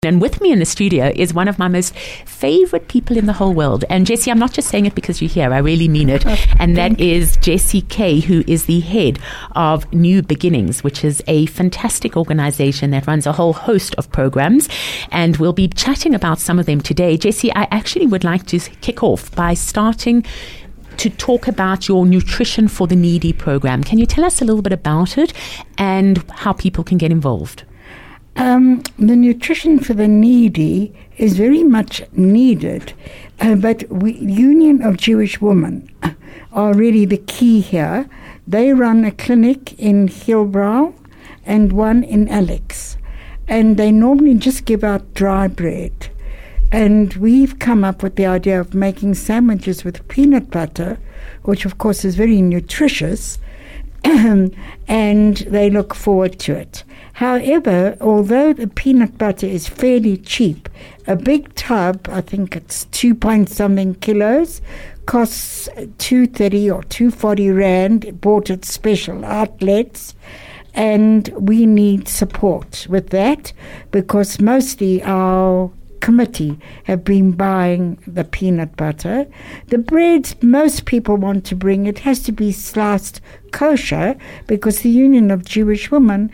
And with me in the studio is one of my most favorite people in the whole world. And Jessie, I'm not just saying it because you're here, I really mean it. And that is Jessie Kay, who is the head of New Beginnings, which is a fantastic organization that runs a whole host of programs. And we'll be chatting about some of them today. Jessie, I actually would like to kick off by starting to talk about your Nutrition for the Needy program. Can you tell us a little bit about it and how people can get involved? The Nutrition for the Needy is very much needed, but Union of Jewish Women are really the key here. They run a clinic in Hillbrow and one in Alex, and they normally just give out dry bread. And we've come up with the idea of making sandwiches with peanut butter, which of course is very nutritious, and they look forward to it. However, although the peanut butter is fairly cheap, a big tub, I think it's 2-point-something kilos, costs 230 or 240 rand, bought at special outlets, and we need support with that because mostly our committee have been buying the peanut butter. The breads most people want to bring, it has to be sliced kosher because the Union of Jewish Women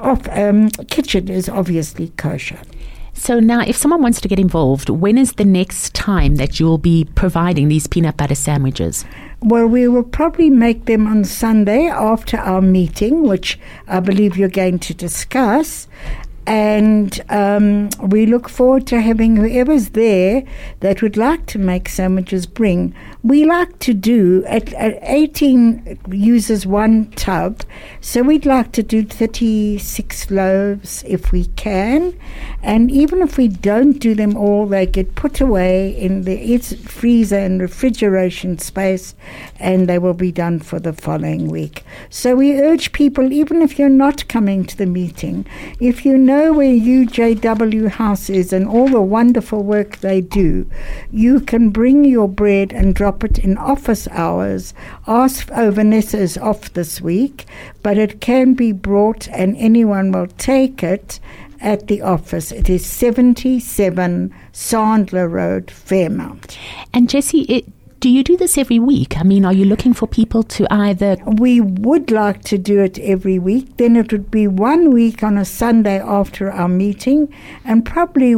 kitchen is obviously kosher. So now if someone wants to get involved, when is the next time that you'll be providing these peanut butter sandwiches? Well, we will probably make them on Sunday after our meeting, which I believe you're going to discuss. And we look forward to having whoever's there that would like to make sandwiches bring. We like to do, at 18 uses one tub, so we'd like to do 36 loaves if we can. And even if we don't do them all, they get put away in the freezer and refrigeration space, and they will be done for the following week. So we urge people, even if you're not coming to the meeting, if you know where UJW House is and all the wonderful work they do, you can bring your bread and drop it in office hours. Vanessa is off this week, but it can be brought and anyone will take it at the office. It is 77 Sandler Road, Fairmount. And Jessie, do you do this every week? I mean, are you looking for people to either... We would like to do it every week. Then it would be 1 week on a Sunday after our meeting and probably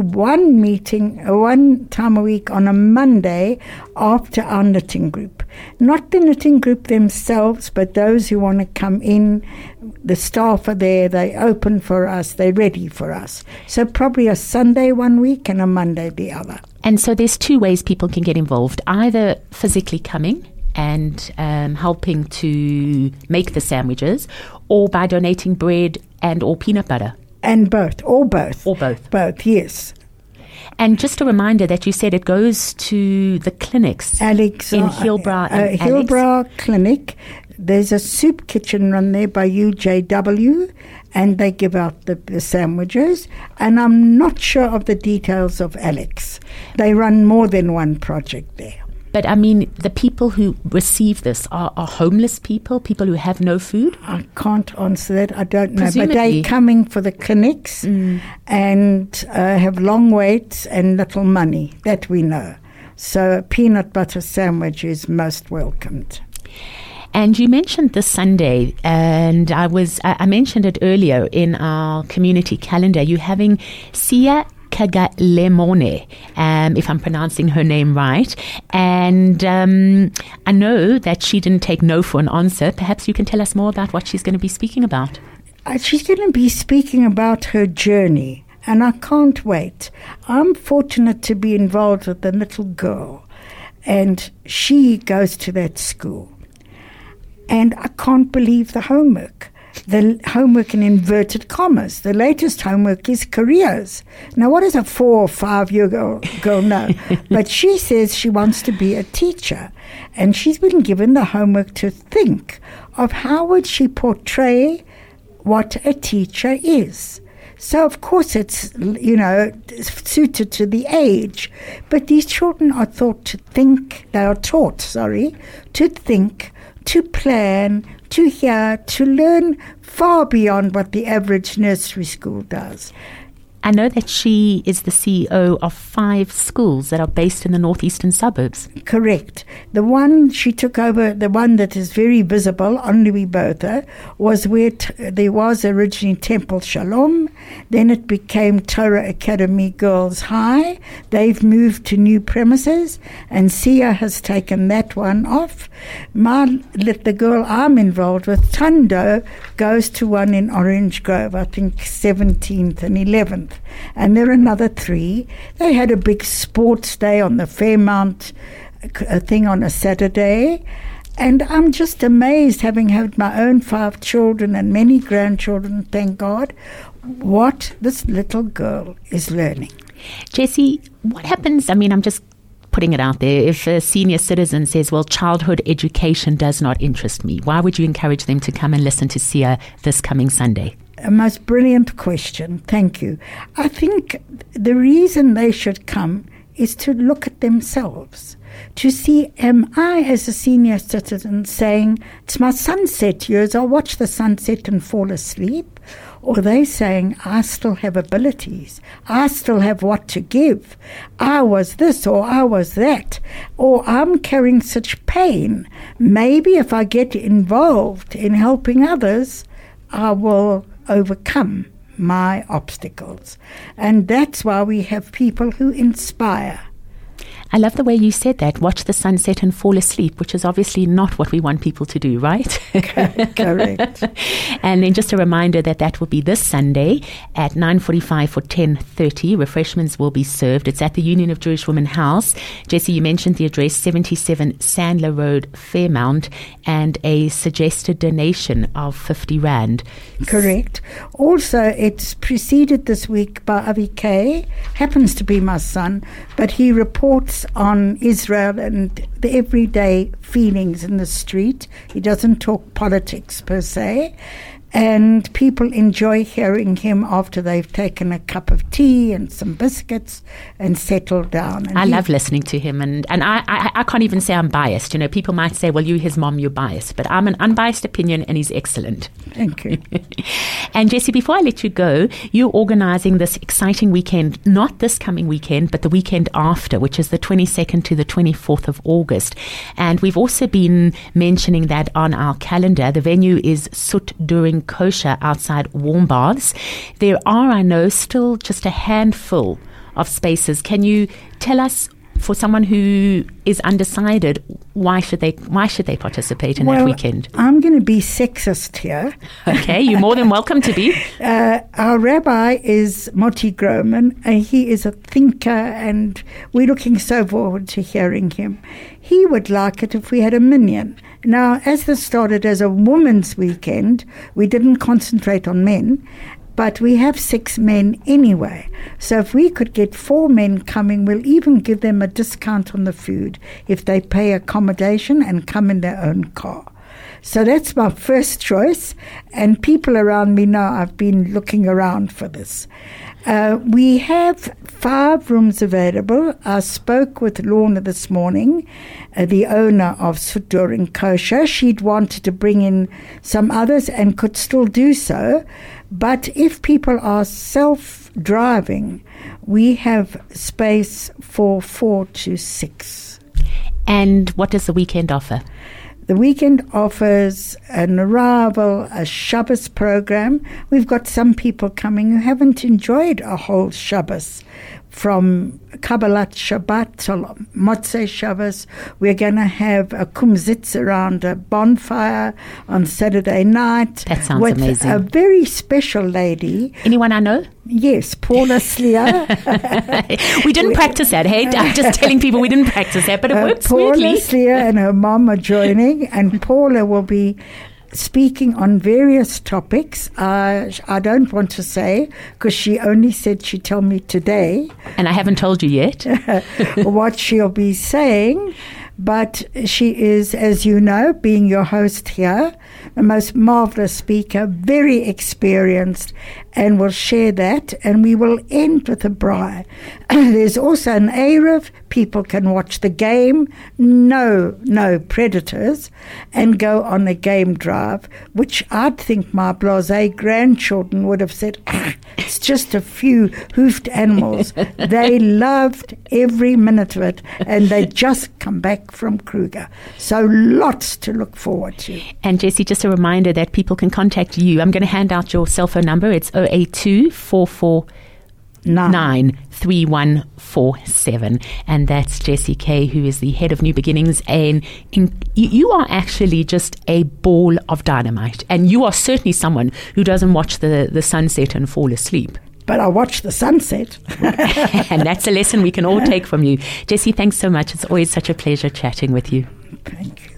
one time a week on a Monday after our knitting group. Not the knitting group themselves, but those who want to come in. The staff are there, they open for us, they're ready for us. So probably a Sunday 1 week and a Monday the other. And so there's two ways people can get involved, either physically coming and helping to make the sandwiches, or by donating bread and or peanut butter. And both, or both. Or both. Both, yes. And just a reminder that you said it goes to the clinics Alex, in Hillbrow. Hillbrow Clinic. There's a soup kitchen run there by UJW, and they give out the sandwiches. And I'm not sure of the details of Alex. They run more than one project there. But I mean, the people who receive this are homeless people who have no food? I can't answer that. I don't know. Presumably. But they're coming for the clinics and have long waits and little money. That we know. So a peanut butter sandwich is most welcomed. And you mentioned this Sunday, and I mentioned it earlier in our community calendar. You're having Sia Kagalemone, if I'm pronouncing her name right. And I know that she didn't take no for an answer. Perhaps you can tell us more about what she's going to be speaking about. She's going to be speaking about her journey, and I can't wait. I'm fortunate to be involved with the little girl, and she goes to that school. And I can't believe the homework. The homework in inverted commas. The latest homework is careers. Now, what does a 4 or 5 year girl know? But she says she wants to be a teacher. And she's been given the homework to think of how would she portray what a teacher is. So, of course, it's, suited to the age. But these children are taught, to think, to plan, to hear, to learn far beyond what the average nursery school does. I know that she is the CEO of 5 schools that are based in the northeastern suburbs. Correct. The one she took over, the one that is very visible on Louis-Botha, was where there was originally Temple Shalom. Then it became Torah Academy Girls High. They've moved to new premises, and Sia has taken that one off. The girl I'm involved with, Tando, goes to one in Orange Grove, I think 17th and 11th. And there are another 3. They had a big sports day on the Fairmount thing on a Saturday. And I'm just amazed, having had my own 5 children and many grandchildren, thank God, what this little girl is learning. Jessie, what happens? I mean, I'm just putting it out there. If a senior citizen says, well, childhood education does not interest me, why would you encourage them to come and listen to Sia this coming Sunday? A most brilliant question. Thank you. I think the reason they should come is to look at themselves, to see, am I as a senior citizen saying, it's my sunset years, I'll watch the sunset and fall asleep? Or are they saying, I still have abilities, I still have what to give, I was this or I was that, or I'm carrying such pain, maybe if I get involved in helping others, I will overcome my obstacles. And that's why we have people who inspire. I love the way you said that, watch the sunset and fall asleep, which is obviously not what we want people to do, right? Correct. And then just a reminder that will be this Sunday at 9:45 for 10:30. Refreshments will be served. It's at the Union of Jewish Women House. Jessie, you mentioned the address, 77 Sandler Road, Fairmount, and a suggested donation of 50 Rand. Correct. Also, it's preceded this week by Avi K, happens to be my son, but he reports on Israel and the everyday feelings in the street. He doesn't talk politics per se. And people enjoy hearing him after they've taken a cup of tea and some biscuits and settled down. And I love listening to him. And I can't even say I'm biased. You know, people might say, well, you're his mom, you're biased. But I'm an unbiased opinion, and he's excellent. Thank you. And Jessie, before I let you go, you're organising this exciting weekend, not this coming weekend, but the weekend after, which is the 22nd to the 24th of August. And we've also been mentioning that on our calendar. The venue is Sut During Kosher outside Warm Baths. There are, I know, still just a handful of spaces. Can you tell us, for someone who is undecided, why should they participate in that weekend? I'm going to be sexist here. Okay, you're more than welcome to be. Our rabbi is Moti Groman. He is a thinker, and we're looking so forward to hearing him. He would like it if we had a minyan. Now, as this started as a women's weekend, we didn't concentrate on men, but we have 6 men anyway. So if we could get 4 men coming, we'll even give them a discount on the food if they pay accommodation and come in their own car. So that's my first choice, and people around me know I've been looking around for this. We have 5 rooms available. I spoke with Lorna this morning, the owner of Sut During Kosher. She'd wanted to bring in some others and could still do so. But if people are self-driving, we have space for 4 to 6. And what does the weekend offer? The weekend offers an arrival, a Shabbos program. We've got some people coming who haven't enjoyed a whole Shabbos. From Kabbalat Shabbat to Motzei Shabbos, we're going to have a kumzitz around a bonfire on Saturday night. That sounds with amazing. A very special lady. Anyone I know? Yes, Paula Slier. We didn't practice that, hey? I'm just telling people we didn't practice that, but it worked Paula smoothly. Slier and her mom are joining, and Paula will be speaking on various topics. I don't want to say, because she only said she'd tell me today. And I haven't told you yet. What she'll be saying. But she is, as you know, being your host here, the most marvelous speaker, very experienced, and we'll share that, and we will end with a braai. There's also an Erev. People can watch the game, no predators, and go on a game drive, which I'd think my blasé grandchildren would have said, it's just a few hoofed animals. They loved every minute of it, and they just come back from Kruger. So lots to look forward to. And Jessie, just a reminder that people can contact you. I'm going to hand out your cell phone number. It's 082 449 3147, and that's Jessie Kay, who is the head of New Beginnings. And you are actually just a ball of dynamite, and you are certainly someone who doesn't watch the sunset and fall asleep. But I watch the sunset. And that's a lesson we can all take from you. Jessie, thanks so much. It's always such a pleasure chatting with you. Thank you.